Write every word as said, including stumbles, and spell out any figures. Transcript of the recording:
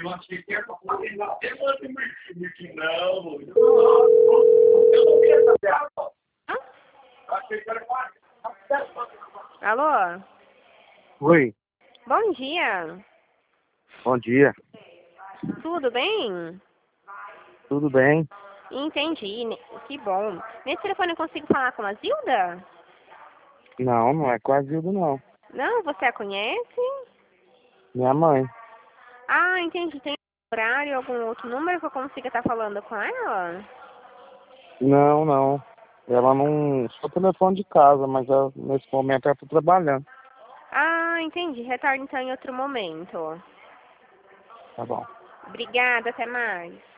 Alô? Oi, Bom dia. bom dia. Tudo bem? Tudo bem? Entendi. Ne- Que bom. Nesse telefone eu consigo falar com a Zilda? Não, não é com a Zilda, não. Não, você a conhece? Minha mãe. Ah, entendi. Tem horário, algum outro número que eu consiga estar falando com ela? Não, não. Ela não. Só telefone de casa, mas ela, nesse momento ela tá trabalhando. Ah, entendi. Retorne então em outro momento. Tá bom. Obrigada, até mais.